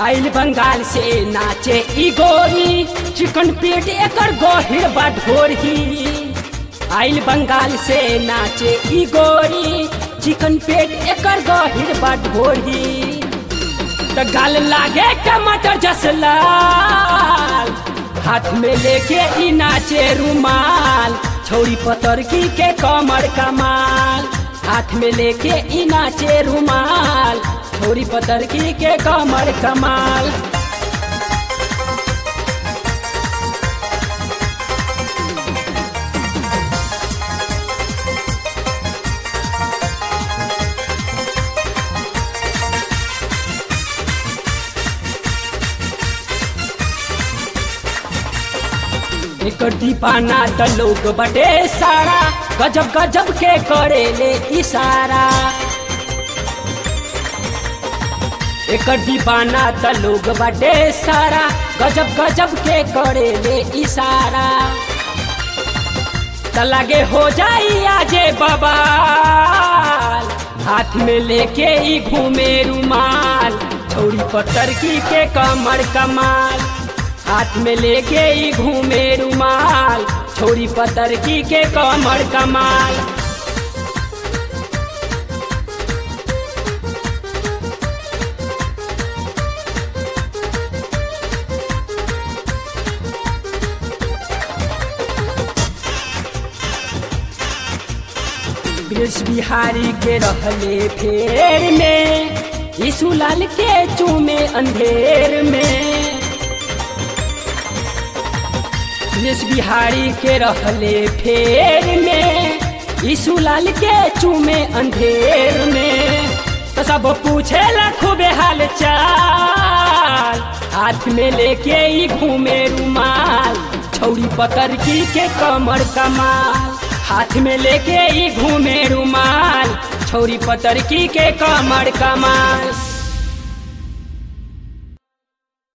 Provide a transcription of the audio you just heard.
आइल बंगाल से नाचे ई गोरी, चिकन पेट एकर गहिर बा ढोरही। आइल बंगाल से नाचे ई गोरी, चिकन पेट एकर गहिर बा ढोरही। त गाल लागे टमाटर जस लाल, हाथ में लेके ई नाचे रुमाल, छौरी पतरकी के कमर कमाल। हाथ में लेके ई नाचे रुमाल, छौरी पतरकी के कमर कमाल। एकर दीवाना त लोग बटे सारा, गजब गजब के करेले इशारा। एकर दीवाना त लोग बटे सारा, गजब गजब के करेले इशारा। त लागे हो जाई आजे बवाल, हाथ में लेके ई घूमे रुमाल, छौरी पतरकी के कमर कमाल। हाथ में लेके ई घूमे रुमाल, छौरी पतरकी के कमर कमाल। ब्रिज बिहारी के रहले फेर में, यीशु लाल के चूमे अंधेर में। ब्रिज बिहारी के रहले फेर में, यीशु लाल के चूमे अंधेर में। तो सब पूछे ला खूबे हाल चाल, हाथ में लेके ई घूमे रुमाल, छौरी पतरकी के कमर कमाल। हाथ में लेके ई घूमे रुमाल, छौरी पतरकी के कमर कमाल।